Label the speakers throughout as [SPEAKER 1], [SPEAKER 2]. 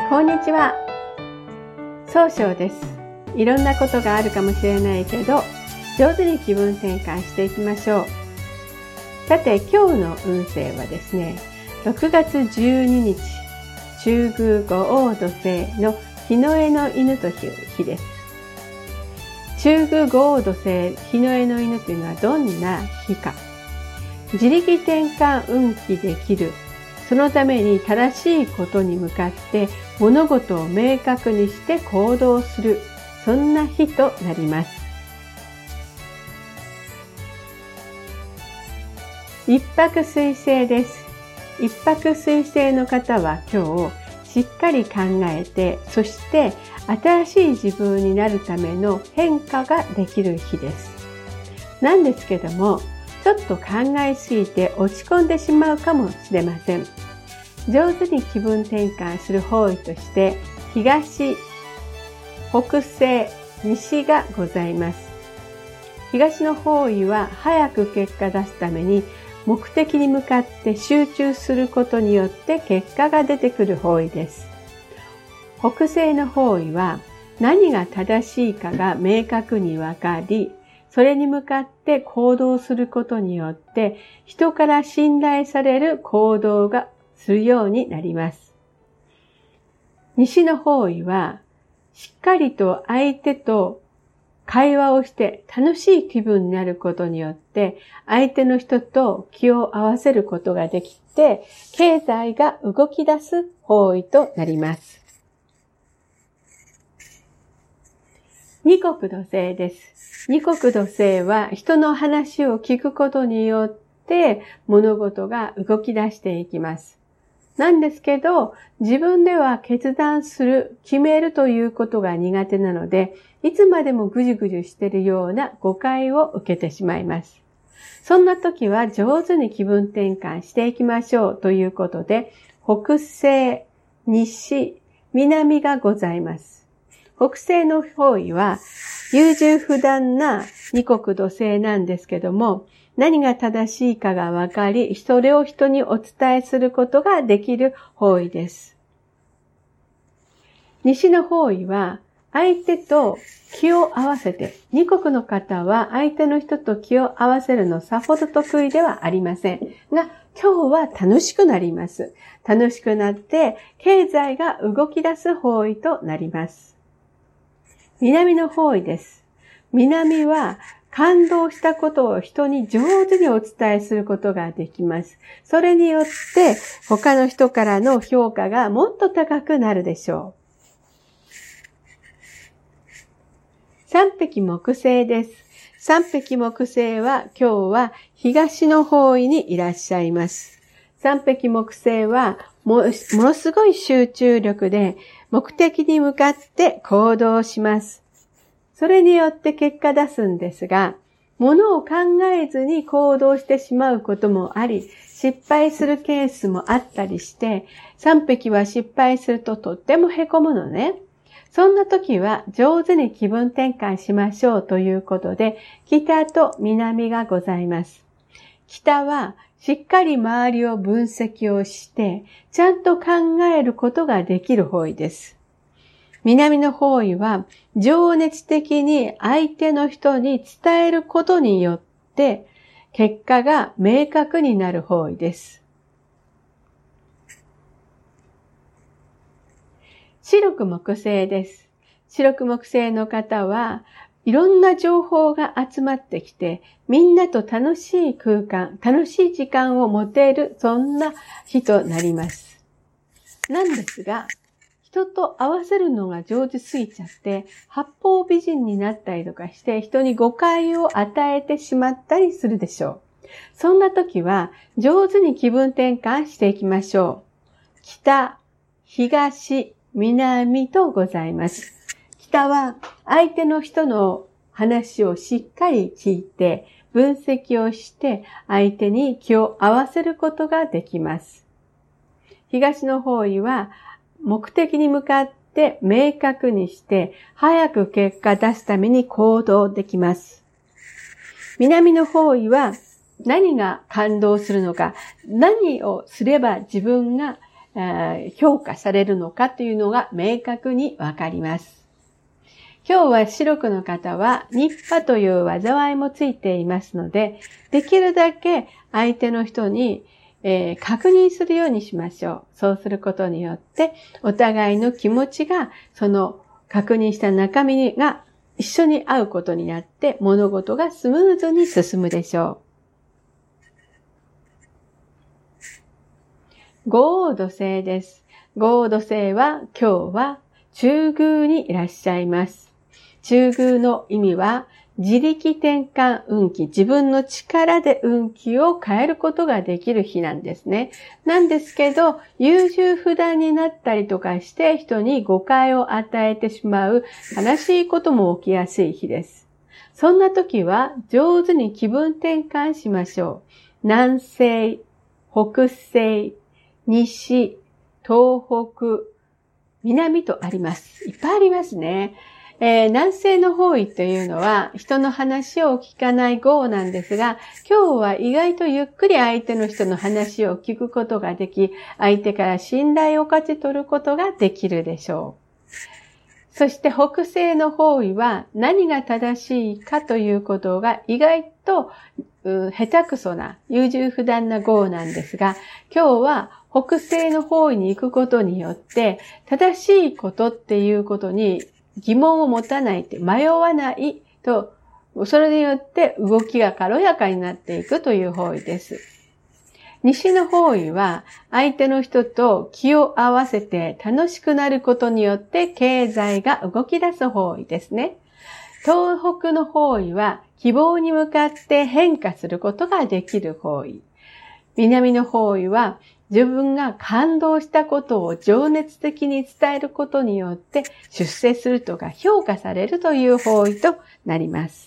[SPEAKER 1] こんにちは。総称です。いろんなことがあるかもしれないけど、上手に気分転換していきましょう。さて、今日の運勢はですね、6月12日、中宮五黄土星の日の絵の犬という日です。中宮五黄土星、日の絵の犬というのはどんな日か。自力転換運気できる。そのために正しいことに向かって物事を明確にして行動する。そんな日となります。一泊水星です。一泊水星の方は今日しっかり考えて、そして新しい自分になるための変化ができる日です。なんですけども、ちょっと考えすぎて落ち込んでしまうかもしれません。上手に気分転換する方位として、東、北西、西がございます。東の方位は早く結果出すために、目的に向かって集中することによって結果が出てくる方位です。北西の方位は何が正しいかが明確にわかり、それに向かって行動することによって人から信頼される行動がするようになります。西の方位はしっかりと相手と会話をして楽しい気分になることによって相手の人と気を合わせることができて経済が動き出す方位となります。二国土星です。二国土星は人の話を聞くことによって物事が動き出していきます。なんですけど、自分では決断する、決めるということが苦手なので、いつまでもぐじゅぐじゅしているような誤解を受けてしまいます。そんな時は上手に気分転換していきましょうということで、北西、西、南がございます。北西の方位は優柔不断な二国土星なんですけども、何が正しいかがわかり、それを人にお伝えすることができる方位です。西の方位は相手と気を合わせて、二国の方は相手の人と気を合わせるのさほど得意ではありませんが、今日は楽しくなります。楽しくなって経済が動き出す方位となります。南の方位です。南は感動したことを人に上手にお伝えすることができます。それによって他の人からの評価がもっと高くなるでしょう。三匹木星です。三匹木星は今日は東の方位にいらっしゃいます。三匹木星はものすごい集中力で目的に向かって行動します。それによって結果出すんですが、ものを考えずに行動してしまうこともあり、失敗するケースもあったりして、三匹は失敗するととってもへこむのね。そんな時は上手に気分転換しましょうということで、北と南がございます。北はしっかり周りを分析をして、ちゃんと考えることができる方位です。南の方位は情熱的に相手の人に伝えることによって結果が明確になる方位です。白く木星です。白く木星の方はいろんな情報が集まってきてみんなと楽しい空間、楽しい時間を持てるそんな日となります。なんですが、人と合わせるのが上手すぎちゃって、八方美人になったりとかして、人に誤解を与えてしまったりするでしょう。そんな時は、上手に気分転換していきましょう。北、東、南とございます。北は、相手の人の話をしっかり聞いて、分析をして、相手に気を合わせることができます。東の方位は、目的に向かって明確にして早く結果出すために行動できます。南の方位は何が感動するのか、何をすれば自分が評価されるのかというのが明確にわかります。今日は白くの方はニッパという災いもついていますので、できるだけ相手の人に、確認するようにしましょう。そうすることによって、お互いの気持ちが、その確認した中身が一緒に合うことになって、物事がスムーズに進むでしょう。五黄土星です。五黄土星は今日は中宮にいらっしゃいます。中宮の意味は自力転換運気、自分の力で運気を変えることができる日なんですね。なんですけど、優柔不断になったりとかして人に誤解を与えてしまう悲しいことも起きやすい日です。そんな時は上手に気分転換しましょう。南西、北西、西、東北、南とあります。いっぱいありますね。南西の方位というのは人の話を聞かない号なんですが、今日は意外とゆっくり相手の人の話を聞くことができ、相手から信頼を勝ち取ることができるでしょう。そして北西の方位は何が正しいかということが意外と下手くそな優柔不断な号なんですが、今日は北西の方位に行くことによって正しいことっていうことに疑問を持たないって迷わないと、それによって動きが軽やかになっていくという方位です。西の方位は相手の人と気を合わせて楽しくなることによって経済が動き出す方位ですね。東北の方位は希望に向かって変化することができる方位。南の方位は自分が感動したことを情熱的に伝えることによって出世するとか評価されるという方位となります。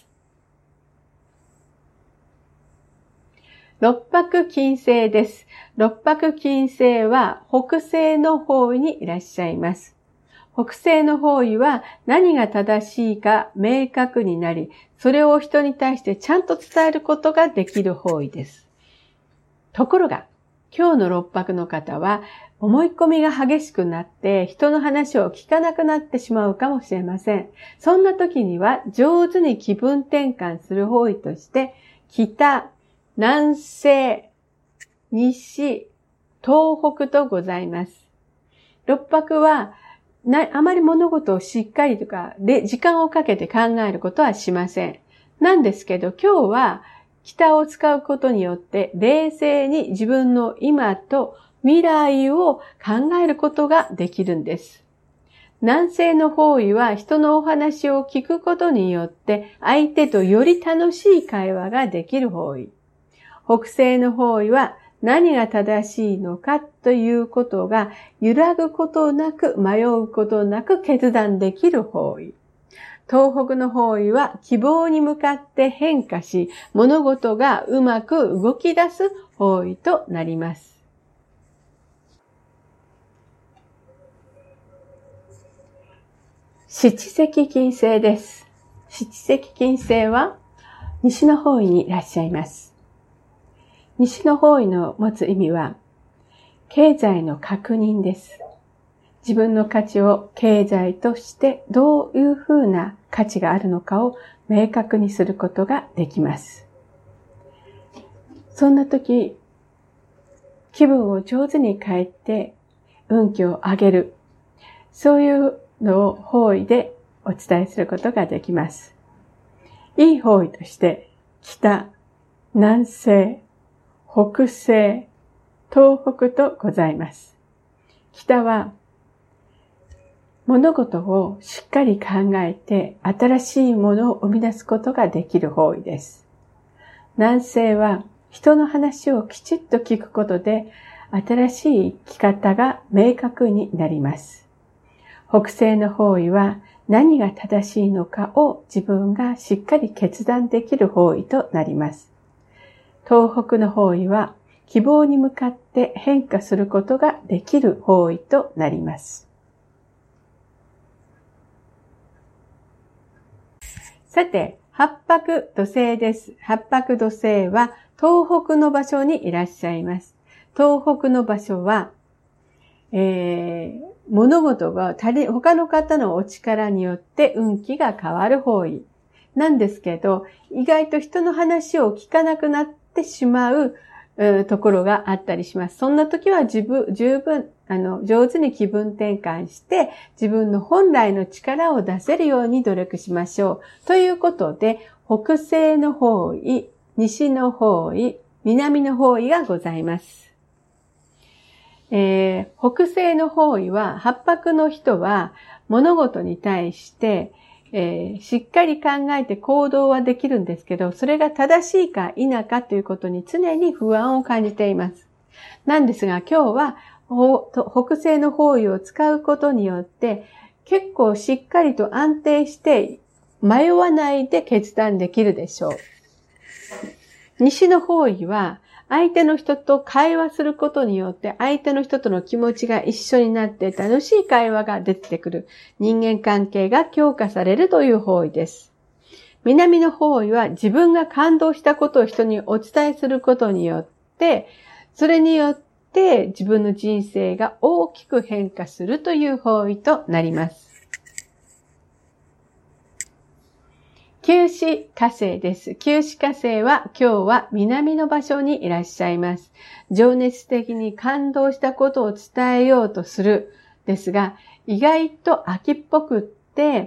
[SPEAKER 1] 六白金星です。六白金星は北西の方位にいらっしゃいます。北西の方位は何が正しいか明確になり、それを人に対してちゃんと伝えることができる方位です。ところが、今日の六白の方は思い込みが激しくなって人の話を聞かなくなってしまうかもしれません。そんな時には上手に気分転換する方位として北、南西、西、東北とございます。六白はあまり物事をしっかりとか時間をかけて考えることはしません。なんですけど今日は北を使うことによって冷静に自分の今と未来を考えることができるんです。南西の方位は人のお話を聞くことによって相手とより楽しい会話ができる方位。北西の方位は何が正しいのかということが揺らぐことなく迷うことなく決断できる方位。東北の方位は希望に向かって変化し、物事がうまく動き出す方位となります。七石金星です。七石金星は西の方位にいらっしゃいます。西の方位の持つ意味は、経済の確認です。自分の価値を経済としてどういうふうな価値があるのかを明確にすることができます。そんな時、気分を上手に変えて運気を上げる。そういうのを方位でお伝えすることができます。いい方位として、北、南西、北西、東北とございます。北は物事をしっかり考えて新しいものを生み出すことができる方位です。南西は人の話をきちっと聞くことで新しい生き方が明確になります。北西の方位は何が正しいのかを自分がしっかり決断できる方位となります。東北の方位は希望に向かって変化することができる方位となります。さて、八白土星です。八白土星は東北の場所にいらっしゃいます。東北の場所は物事が他の方のお力によって運気が変わる方位なんですけど、意外と人の話を聞かなくなってしまうところがあったりします。そんな時は十分、上手に気分転換して、自分の本来の力を出せるように努力しましょう。ということで、北西の方位、西の方位、南の方位がございます。北西の方位は、八白の人は物事に対して、しっかり考えて行動はできるんですけど、それが正しいか否かということに常に不安を感じています。なんですが今日は北西の方位を使うことによって結構しっかりと安定して迷わないで決断できるでしょう。西の方位は相手の人と会話することによって相手の人との気持ちが一緒になって楽しい会話が出てくる。人間関係が強化されるという方位です。南の方位は自分が感動したことを人にお伝えすることによって、それによって自分の人生が大きく変化するという方位となります。九紫火星です。九紫火星は今日は南の場所にいらっしゃいます。情熱的に感動したことを伝えようとするですが、意外と秋っぽくって、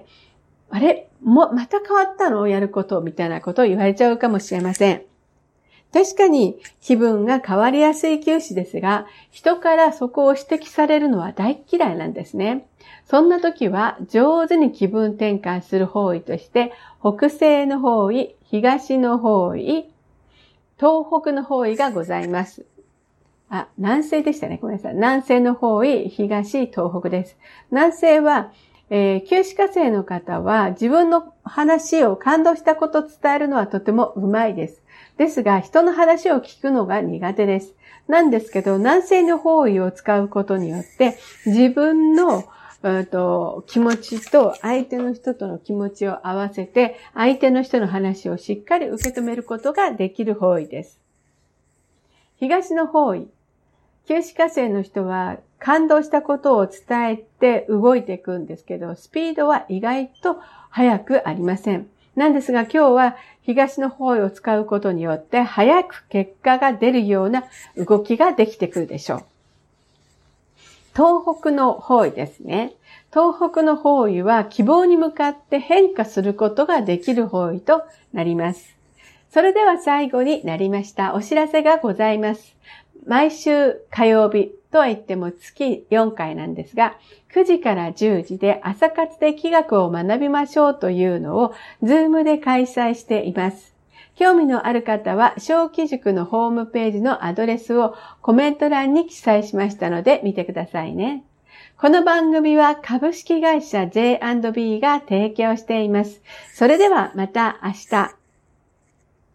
[SPEAKER 1] あれまた変わったのやることみたいなことを言われちゃうかもしれません。確かに気分が変わりやすい九紫ですが、人からそこを指摘されるのは大嫌いなんですね。そんな時は上手に気分転換する方位として、北西の方位、東の方位、東北の方位がございます。南西でしたね。ごめんなさい。南西の方位、東、東北です。南西は、九紫火星の方は自分の話を感動したことを伝えるのはとてもうまいです。ですが、人の話を聞くのが苦手です。なんですけど、南西の方位を使うことによって、自分の気持ちと相手の人との気持ちを合わせて、相手の人の話をしっかり受け止めることができる方位です。東の方位。九紫火星の人は感動したことを伝えて動いていくんですけど、スピードは意外と速くありません。なんですが今日は東の方位を使うことによって早く結果が出るような動きができてくるでしょう。東北の方位ですね。東北の方位は希望に向かって変化することができる方位となります。それでは最後になりました。お知らせがございます。毎週火曜日とは言っても月4回なんですが、9時から10時で朝活で気学を学びましょうというのを Zoom で開催しています。興味のある方は小規塾のホームページのアドレスをコメント欄に記載しましたので見てくださいね。この番組は株式会社 J&B が提供しています。それではまた明日。